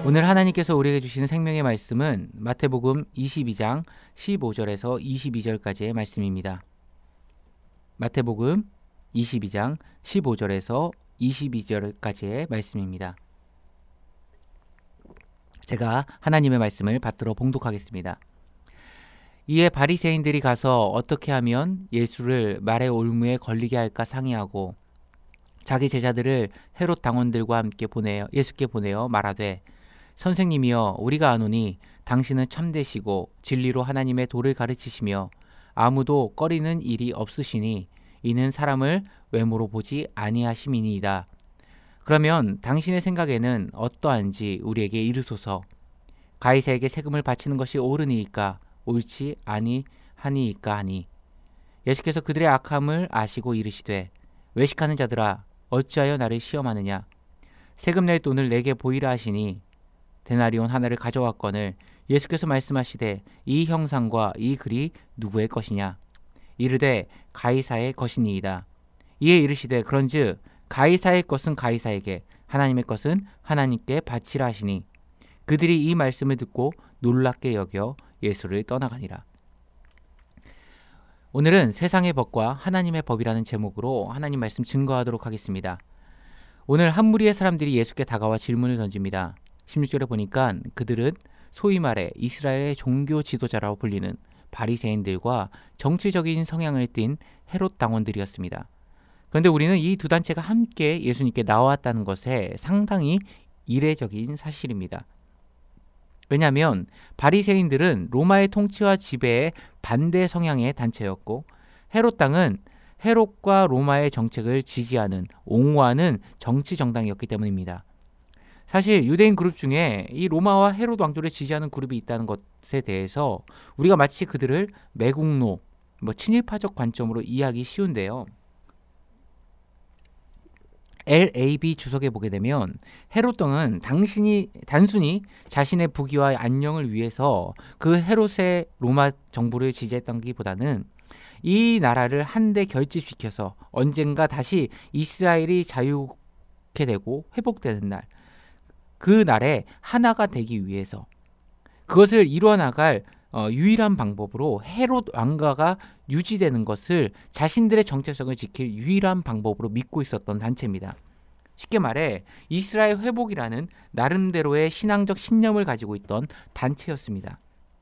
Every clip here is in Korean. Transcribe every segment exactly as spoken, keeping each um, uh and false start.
오늘 하나님께서 우리에게 주시는 생명의 말씀은 마태복음 이십이 장 십오 절에서 이십이 절까지의 말씀입니다. 마태복음 이십이 장 십오 절에서 이십이 절까지의 말씀입니다. 제가 하나님의 말씀을 받들어 봉독하겠습니다. 이에 바리새인들이 가서 어떻게 하면 예수를 말의 올무에 걸리게 할까 상의하고 자기 제자들을 헤롯 당원들과 함께 보내어 예수께 보내어 말하되 선생님이여 우리가 아노니 당신은 참되시고 진리로 하나님의 도를 가르치시며 아무도 꺼리는 일이 없으시니 이는 사람을 외모로 보지 아니하심이니이다. 그러면 당신의 생각에는 어떠한지 우리에게 이르소서. 가이사에게 세금을 바치는 것이 옳으니이까 옳지 아니하니이까 하니 예수께서 그들의 악함을 아시고 이르시되 외식하는 자들아 어찌하여 나를 시험하느냐. 세금 낼 돈을 내게 보이라 하시니 데나리온 하나를 가져왔거늘 예수께서 말씀하시되 이 형상과 이 글이 누구의 것이냐. 이르되 가이사의 것이니이다. 이에 이르시되 그런즉 가이사의 것은 가이사에게 하나님의 것은 하나님께 바치라 하시니 그들이 이 말씀을 듣고 놀랍게 여겨 예수를 떠나가니라. 오늘은 세상의 법과 하나님의 법이라는 제목으로 하나님 말씀 증거하도록 하겠습니다. 오늘 한 무리의 사람들이 예수께 다가와 질문을 던집니다. 십육 절에 보니까 그들은 소위 말해 이스라엘의 종교 지도자라고 불리는 바리새인들과 정치적인 성향을 띤 헤롯 당원들이었습니다. 그런데 우리는 이 두 단체가 함께 예수님께 나왔다는 것에 상당히 이례적인 사실입니다. 왜냐하면 바리새인들은 로마의 통치와 지배에 반대 성향의 단체였고 헤롯 당은 헤롯과 로마의 정책을 지지하는 옹호하는 정치 정당이었기 때문입니다. 사실 유대인 그룹 중에 이 로마와 헤롯 왕조를 지지하는 그룹이 있다는 것에 대해서 우리가 마치 그들을 매국노, 뭐 친일파적 관점으로 이해하기 쉬운데요. 엘에이비 주석에 보게 되면 헤롯 당은 당신이 단순히 자신의 부귀와 안녕을 위해서 그 헤롯의 로마 정부를 지지했다기보다는 이 나라를 한데 결집시켜서 언젠가 다시 이스라엘이 자유케 되고 회복되는 날, 그 날에 하나가 되기 위해서 그것을 이루어나갈 어, 유일한 방법으로 헤롯 왕가가 유지되는 것을 자신들의 정체성을 지킬 유일한 방법으로 믿고 있었던 단체입니다. 쉽게 말해 이스라엘 회복이라는 나름대로의 신앙적 신념을 가지고 있던 단체였습니다.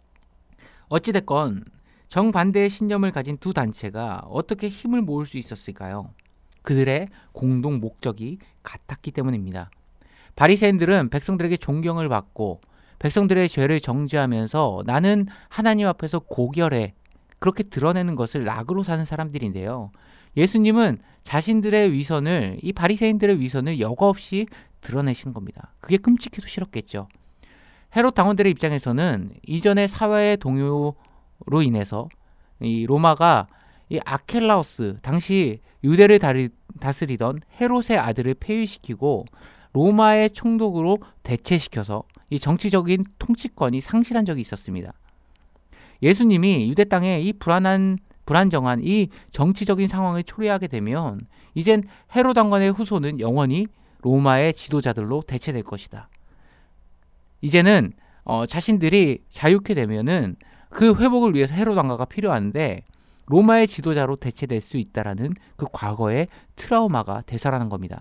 어찌됐건 정반대의 신념을 가진 두 단체가 어떻게 힘을 모을 수 있었을까요? 그들의 공동 목적이 같았기 때문입니다. 바리새인들은 백성들에게 존경을 받고 백성들의 죄를 정죄하면서 나는 하나님 앞에서 고결해 그렇게 드러내는 것을 낙으로 사는 사람들인데요. 예수님은 자신들의 위선을 이 바리새인들의 위선을 여과 없이 드러내시는 겁니다. 그게 끔찍해도 싫었겠죠. 헤롯 당원들의 입장에서는 이전의 사회의 동요로 인해서 이 로마가 이 아켈라우스 당시 유대를 다스리던 헤롯의 아들을 폐위시키고 로마의 총독으로 대체시켜서 이 정치적인 통치권이 상실한 적이 있었습니다. 예수님이 유대 땅에 이 불안한 불안정한 이 정치적인 상황을 초래하게 되면 이젠 헤롯 왕관의 후손은 영원히 로마의 지도자들로 대체될 것이다. 이제는 어, 자신들이 자유케 되면은 그 회복을 위해서 헤롯 왕가가 필요한데 로마의 지도자로 대체될 수 있다라는 그 과거의 트라우마가 되살아난 겁니다.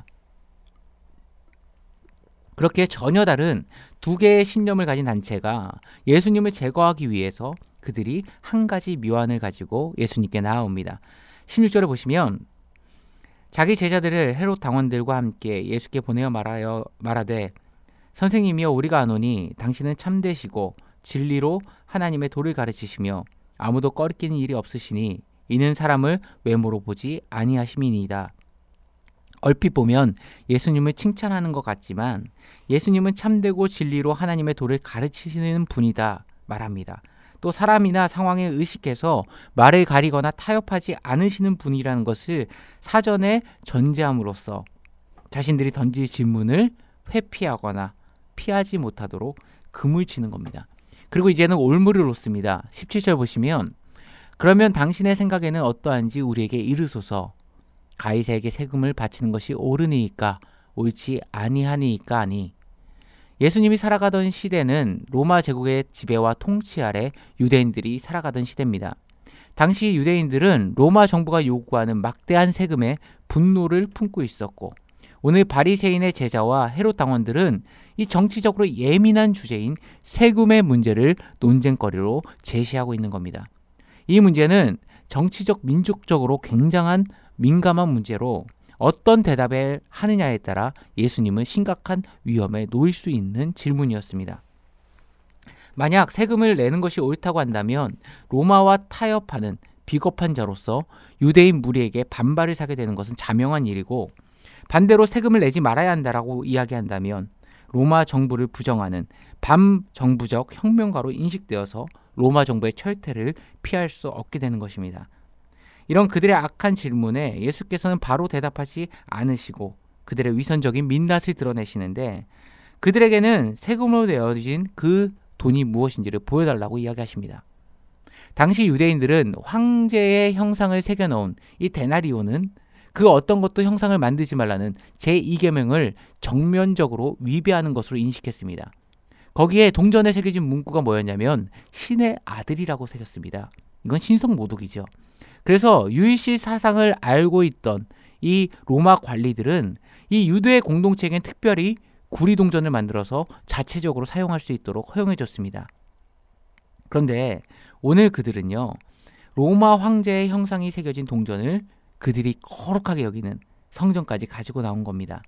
그렇게 전혀 다른 두 개의 신념을 가진 단체가 예수님을 제거하기 위해서 그들이 한 가지 묘안을 가지고 예수님께 나아옵니다. 십육 절에 보시면 자기 제자들을 헤롯 당원들과 함께 예수께 보내어 말하여 말하되 선생님이여 우리가 아노니 당신은 참되시고 진리로 하나님의 도를 가르치시며 아무도 꺼리끼는 일이 없으시니 이는 사람을 외모로 보지 아니하심이니이다. 얼핏 보면 예수님을 칭찬하는 것 같지만 예수님은 참되고 진리로 하나님의 도를 가르치시는 분이다 말합니다. 또 사람이나 상황에 의식해서 말을 가리거나 타협하지 않으시는 분이라는 것을 사전에 전제함으로써 자신들이 던질 질문을 회피하거나 피하지 못하도록 금을 치는 겁니다. 그리고 이제는 올무를 놓습니다. 십칠 절 보시면 그러면 당신의 생각에는 어떠한지 우리에게 이르소서. 가이사에게 세금을 바치는 것이 옳으니이까 옳지 아니하니이까 하니 예수님이 살아가던 시대는 로마 제국의 지배와 통치 아래 유대인들이 살아가던 시대입니다. 당시 유대인들은 로마 정부가 요구하는 막대한 세금에 분노를 품고 있었고, 오늘 바리새인의 제자와 헤롯 당원들은 이 정치적으로 예민한 주제인 세금의 문제를 논쟁거리로 제시하고 있는 겁니다. 이 문제는 정치적 민족적으로 굉장한 민감한 문제로 어떤 대답을 하느냐에 따라 예수님은 심각한 위험에 놓일 수 있는 질문이었습니다. 만약 세금을 내는 것이 옳다고 한다면 로마와 타협하는 비겁한 자로서 유대인 무리에게 반발을 사게 되는 것은 자명한 일이고, 반대로 세금을 내지 말아야 한다라고 이야기한다면 로마 정부를 부정하는 반정부적 혁명가로 인식되어서 로마 정부의 철퇴를 피할 수 없게 되는 것입니다. 이런 그들의 악한 질문에 예수께서는 바로 대답하지 않으시고 그들의 위선적인 민낯을 드러내시는데, 그들에게는 세금으로 내어진 그 돈이 무엇인지를 보여달라고 이야기하십니다. 당시 유대인들은 황제의 형상을 새겨넣은 이 데나리오는 그 어떤 것도 형상을 만들지 말라는 제이 계명을 정면적으로 위배하는 것으로 인식했습니다. 거기에 동전에 새겨진 문구가 뭐였냐면 신의 아들이라고 새겼습니다. 이건 신성모독이죠. 그래서 유일시 사상을 알고 있던 이 로마 관리들은 이 유대 공동체에겐 특별히 구리동전을 만들어서 자체적으로 사용할 수 있도록 허용해 줬습니다. 그런데 오늘 그들은요, 로마 황제의 형상이 새겨진 동전을 그들이 거룩하게 여기는 성전까지 가지고 나온 겁니다.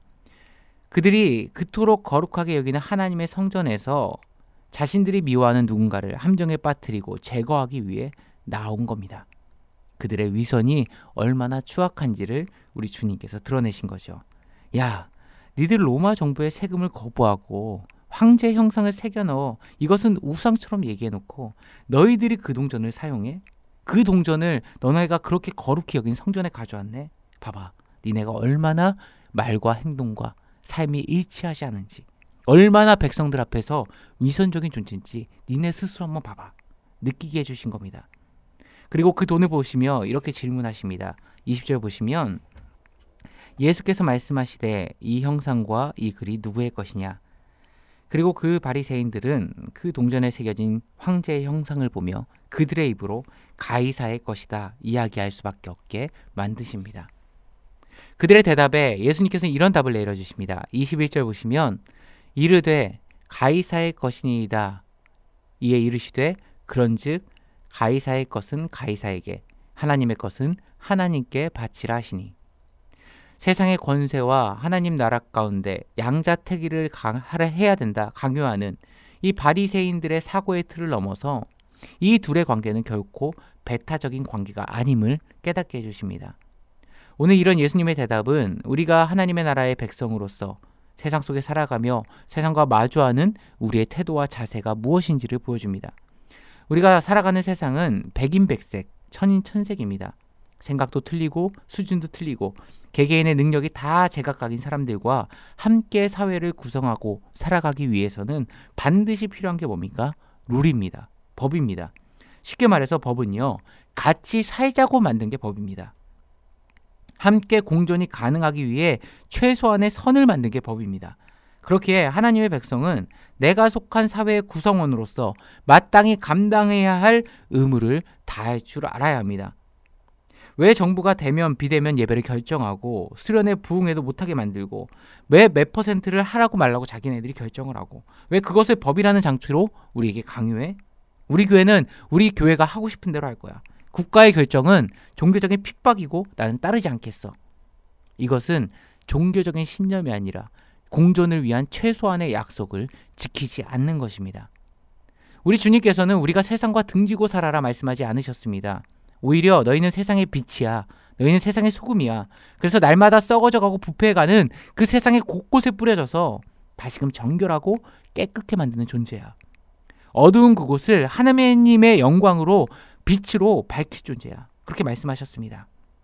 그들이 그토록 거룩하게 여기는 하나님의 성전에서 자신들이 미워하는 누군가를 함정에 빠뜨리고 제거하기 위해 나온 겁니다. 그들의 위선이 얼마나 추악한지를 우리 주님께서 드러내신 거죠. 야, 니들 로마 정부의 세금을 거부하고 황제 형상을 새겨넣어 이것은 우상처럼 얘기해놓고 너희들이 그 동전을 사용해? 그 동전을 너네가 그렇게 거룩히 여긴 성전에 가져왔네? 봐봐, 니네가 얼마나 말과 행동과 삶이 일치하지 않은지, 얼마나 백성들 앞에서 위선적인 존재인지 니네 스스로 한번 봐봐. 느끼게 해주신 겁니다. 그리고 그 돈을 보시며 이렇게 질문하십니다. 이십 절 보시면 예수께서 말씀하시되 이 형상과 이 글이 누구의 것이냐? 그리고 그 바리새인들은 그 동전에 새겨진 황제의 형상을 보며 그들의 입으로 가이사의 것이다 이야기할 수밖에 없게 만드십니다. 그들의 대답에 예수님께서는 이런 답을 내려주십니다. 이십일 절 보시면 이르되 가이사의 것이니이다. 이에 이르시되 그런즉 가이사의 것은 가이사에게, 하나님의 것은 하나님께 바치라 하시니. 세상의 권세와 하나님 나라 가운데 양자택일을 해야 된다 강요하는 이 바리새인들의 사고의 틀을 넘어서 이 둘의 관계는 결코 배타적인 관계가 아님을 깨닫게 해주십니다. 오늘 이런 예수님의 대답은 우리가 하나님의 나라의 백성으로서 세상 속에 살아가며 세상과 마주하는 우리의 태도와 자세가 무엇인지를 보여줍니다. 우리가 살아가는 세상은 백인백색, 천인천색입니다. 생각도 틀리고 수준도 틀리고 개개인의 능력이 다 제각각인 사람들과 함께 사회를 구성하고 살아가기 위해서는 반드시 필요한 게 뭡니까? 룰입니다. 법입니다. 쉽게 말해서 법은요, 같이 살자고 만든 게 법입니다. 함께 공존이 가능하기 위해 최소한의 선을 만든 게 법입니다. 그렇기에 하나님의 백성은 내가 속한 사회의 구성원으로서 마땅히 감당해야 할 의무를 다할 줄 알아야 합니다. 왜 정부가 대면 비대면 예배를 결정하고 수련회 부흥회도 못하게 만들고 왜 몇 퍼센트를 하라고 말라고 자기네들이 결정을 하고 왜 그것을 법이라는 장치로 우리에게 강요해? 우리 교회는 우리 교회가 하고 싶은 대로 할 거야. 국가의 결정은 종교적인 핍박이고 나는 따르지 않겠어. 이것은 종교적인 신념이 아니라 공존을 위한 최소한의 약속을 지키지 않는 것입니다. 우리 주님께서는 우리가 세상과 등지고 살아라 말씀하지 않으셨습니다. 오히려 너희는 세상의 빛이야. 너희는 세상의 소금이야. 그래서 날마다 썩어져가고 부패해가는 그 세상의 곳곳에 뿌려져서 다시금 정결하고 깨끗게 만드는 존재야. 어두운 그곳을 하나님의 영광으로 빛으로 밝힐 존재야. 그렇게 말씀하셨습니다.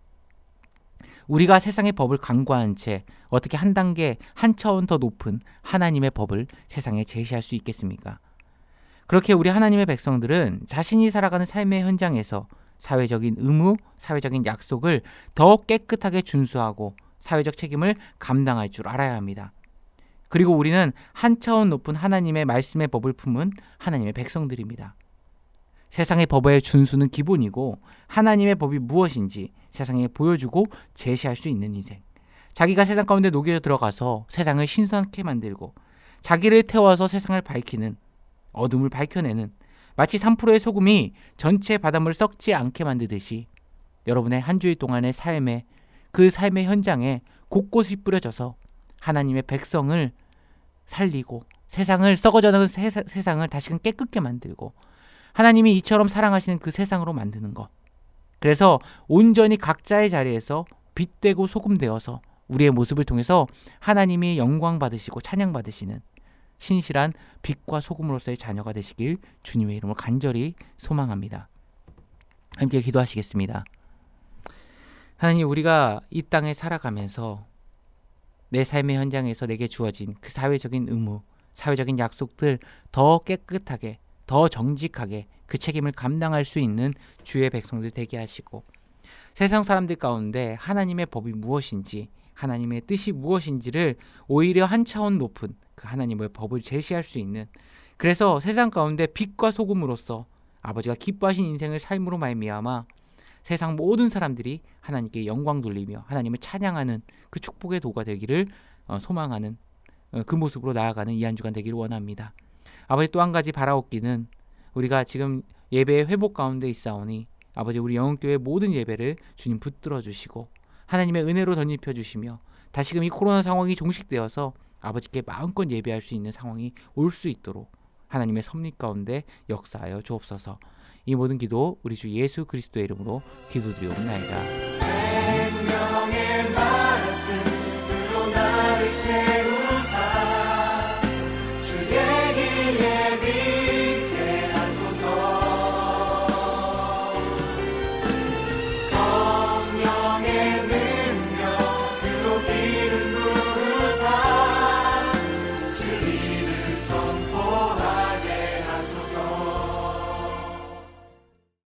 우리가 세상의 법을 간과한 채 어떻게 한 단계, 한 차원 더 높은 하나님의 법을 세상에 제시할 수 있겠습니까? 그렇게 우리 하나님의 백성들은 자신이 살아가는 삶의 현장에서 사회적인 의무, 사회적인 약속을 더 깨끗하게 준수하고 사회적 책임을 감당할 줄 알아야 합니다. 그리고 우리는 한 차원 높은 하나님의 말씀의 법을 품은 하나님의 백성들입니다. 세상의 법의 준수는 기본이고 하나님의 법이 무엇인지 세상에 보여주고 제시할 수 있는 인생. 자기가 세상 가운데 녹여 들어가서 세상을 신선하게 만들고 자기를 태워서 세상을 밝히는, 어둠을 밝혀내는, 마치 삼 퍼센트의 소금이 전체 바닷물을 썩지 않게 만들듯이 여러분의 한 주일 동안의 삶에, 그 삶의 현장에 곳곳이 뿌려져서 하나님의 백성을 살리고 세상을, 썩어져가는 세상을 다시금 깨끗게 만들고 하나님이 이처럼 사랑하시는 그 세상으로 만드는 것. 그래서 온전히 각자의 자리에서 빛되고 소금 되어서 우리의 모습을 통해서 하나님이 영광 받으시고 찬양 받으시는 신실한 빛과 소금으로서의 자녀가 되시길 주님의 이름으로 간절히 소망합니다. 함께 기도하시겠습니다. 하나님, 우리가 이 땅에 살아가면서 내 삶의 현장에서 내게 주어진 그 사회적인 의무, 사회적인 약속들 더 깨끗하게, 더 정직하게 그 책임을 감당할 수 있는 주의 백성들 되게 하시고, 세상 사람들 가운데 하나님의 법이 무엇인지, 하나님의 뜻이 무엇인지를 오히려 한 차원 높은 그 하나님의 법을 제시할 수 있는, 그래서 세상 가운데 빛과 소금으로서 아버지가 기뻐하신 인생을 삶으로 말미암아 세상 모든 사람들이 하나님께 영광 돌리며 하나님을 찬양하는 그 축복의 도가 되기를 소망하는 그 모습으로 나아가는 이 한 주간 되기를 원합니다. 아버지, 또 한 가지 바라옵기는 우리가 지금 예배의 회복 가운데 있사오니 아버지, 우리 영흥교회 모든 예배를 주님 붙들어 주시고 하나님의 은혜로 덧입혀 주시며 다시금 이 코로나 상황이 종식되어서 아버지께 마음껏 예배할 수 있는 상황이 올 수 있도록 하나님의 섭리 가운데 역사하여 주옵소서. 이 모든 기도 우리 주 예수 그리스도의 이름으로 기도드리옵나이다.